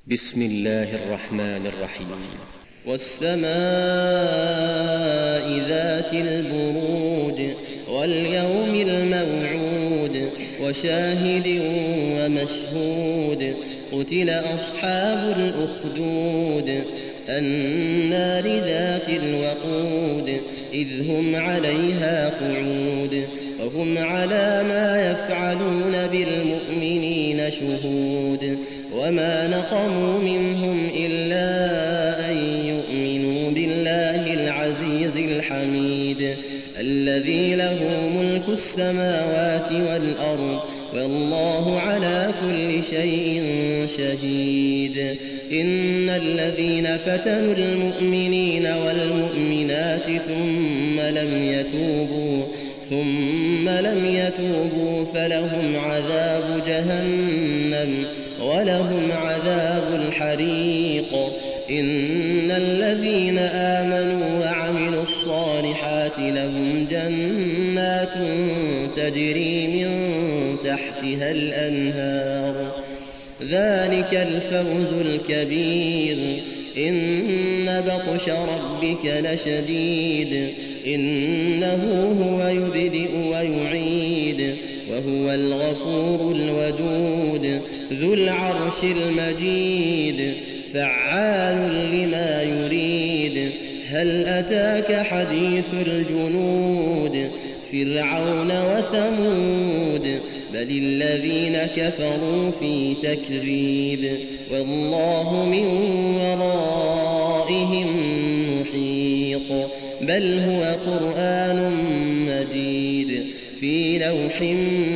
بسم الله الرحمن الرحيم. والسماء ذات البروج واليوم الموعود وشاهد ومشهود قتل أصحاب الأخدود النار ذات الوقود إذ هم عليها قعود وهم على ما يفعلون بالمؤمنين شهود وما نقموا منهم إلا أن يؤمنوا بالله العزيز الحميد الذي له ملك السماوات والأرض والله على كل شيء شهيد. إن الذين فتنوا المؤمنين والمؤمنات ثم لم يتوبوا فلهم عذاب جهنم ولهم عذاب الحريق. إن الذين آمنوا وعملوا الصالحات لهم جنات تجري من تحتها الأنهار ذلك الفوز الكبير. إن بطش ربك لشديد إنه هو يبدئ ويعيد وهو الغفور الودود ذو العرش المجيد فعال لما يريد. هل أتاك حديث الجنود فرعون وثمود بل الذين كفروا في تكذيب والله من ورائهم محيط بل هو قرآن مجيد في لوح